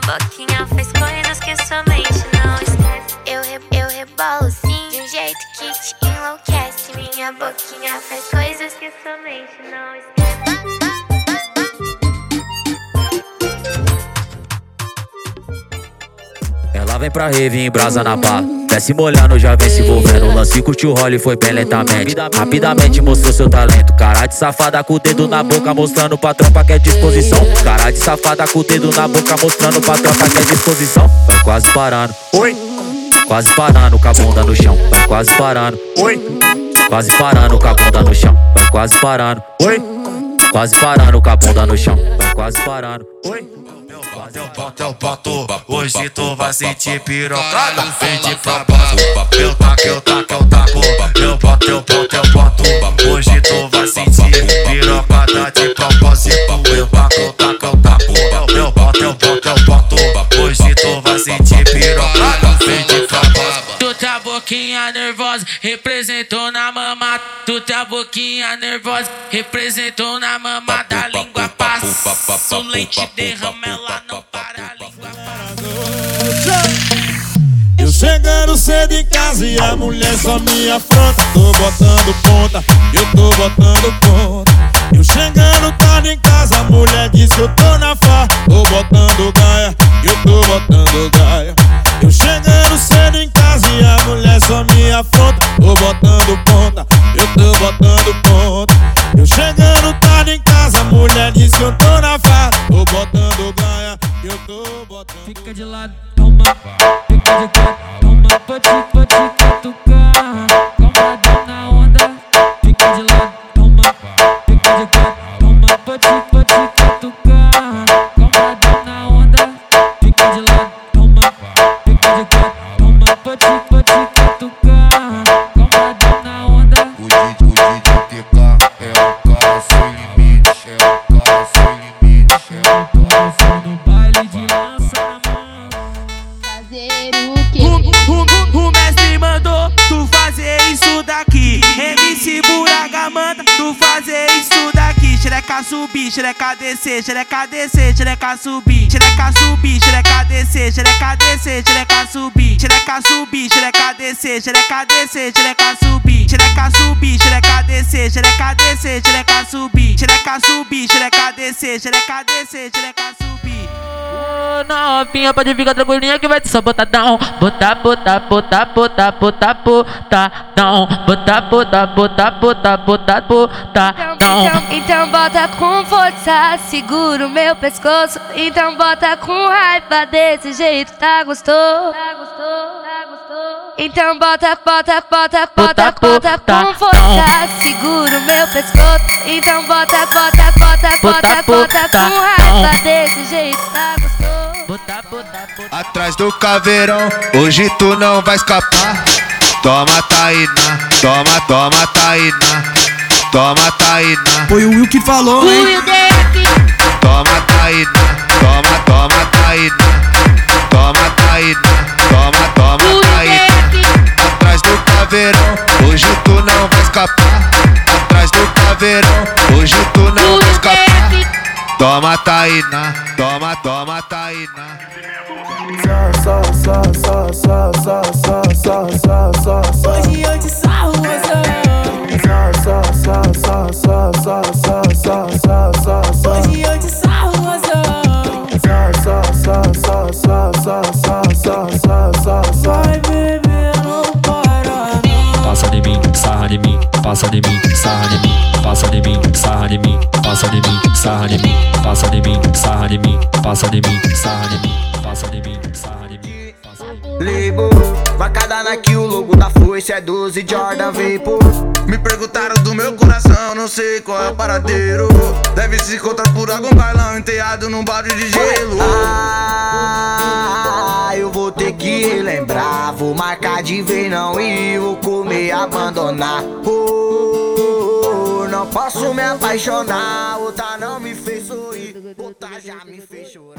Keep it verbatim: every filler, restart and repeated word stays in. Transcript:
boquinha faz coisas que somente não esquece. Eu, re, eu rebolo sim, de um jeito que te enlouquece. Minha boquinha faz coisas que somente não esquece. Ela vem pra rave em brasa na pá, desce molhando, já vem se envolvendo. O lance curtiu o role, foi bem lentamente. Rapidamente mostrou seu talento. Cara de safada com o dedo na boca, mostrando pra tropa que é disposição. Cara de safada com o dedo na boca, mostrando pra tropa que é disposição. Vai quase parando, oi. Quase parando com a bunda no chão. Vai quase parando, oi. Quase parando com a bunda no chão. Vai quase parando, oi. Quase parando com a bunda no chão. Vai quase parando, oi. Eu boto, eu boto, hoje tu vai sentir pirocada. Vem de propósito, eu taco, eu taco, eu taco. Eu boto, eu boto, eu boto, hoje tu vai sentir pirocada de propósito. Eu taco, eu taco, eu taco. Eu boto, eu boto, eu boto, hoje tu vai sentir pirocada. Vem de propósito. Tu tem a boquinha nervosa, representou na mamada. Tu tem a boquinha nervosa, representou na mamada. A língua passa, o leite derrama, ela não para, a língua passa. Eu chegando cedo em casa e a mulher só me afronta. Tô botando ponta, eu tô botando ponta. Eu chegando tarde em casa, a mulher diz que eu tô na farra. Tô botando gaia, eu tô botando gaia. Eu chegando cedo em casa e a mulher só me afronta. Tô botando ponta, eu tô botando ponta. Eu chegando tarde em casa, a mulher diz que eu tô na farra. Tô botando gaia, eu tô botando. Fica de lado, toma. Fica de quatro, toma. Pode, pode catucar. Calmadão na onda. Fica de lado, toma. Fica de quatro, toma. Pode, pode catucar. Calmadão na onda. Fica de lado, toma. Fica de quatro, toma. Pode, pode catucar. Calmadão na onda. O D J T K é o cara sem limite, é o cara sem limite, é o cara sem No baile de lança na mão. Fazer o que? O, o, o mestre mandou tu fazer isso daqui. M C Buraga manda tu fazer isso daqui. Xereca subir, xereca descer, xereca descer, xereca subir, xereca subir, xereca descer, xereca descer, xereca subir, xereca subir, xereca descer, xereca descer, xereca subir, xereca subir, xereca descer, xereca descer, xereca subir, xereca subir, xereca descer, xereca descer, xereca subir. Novinha, pode ficar tranquilinha que vai ter só botadão. Botar, botar, botar, botar, botar, botadão. Botar, botar, botar, botar, botar, botadão. Então, então bota com força, segura o meu pescoço. Então bota com raiva, desse jeito tá gostoso. Tá gostoso, tá gostoso. Então bota, bota, bota, bota, bota com força, segura o meu pescoço. Então bota, bota, bota, bota, bota com raiva, desse jeito tá gostoso. Atrás do caveirão, hoje tu não vai escapar. Toma Tainá, toma, toma Tainá, toma Tainá. Foi o Will que falou, hein? Will D F. Toma Tainá, toma, toma Tainá, toma Tainá, toma, toma Tainá. Atrás do caveirão, hoje tu não vai escapar. Atrás do caveirão, hoje tu não vai escapar. Toma Tainá, toma, toma Tainá. Só, só, só, só, só, só, só, só, só, só. Hoje eu te salvo, Só, só, só, só, só, só, só, só, só, só, só. hoje eu te salvo, Só, só, só, só, só, só, só, só, só, só, só. vai beber, não para não. Passa de mim, sarra de mim, passa de mim, sarra de mim, passa de mim, sarra de mim, passa de mim, sarra de mim, passa de mim, sarra de mim, passa de mim, sarra de mim, passa de mim, sarra de mim, passa de mim. Label, marcada Nike, o logo da foice é doze Jordan Vapor. Me perguntaram do meu coração, não sei qual é o paradeiro. Deve se encontrar por algum bailão enteado num balde de gelo. Ah, eu vou ter que lembrar. Vou marcar de vez não e vou comer, abandonar. Oh, não posso me apaixonar. Outra não me fez sorrir, outra já me fez chorar.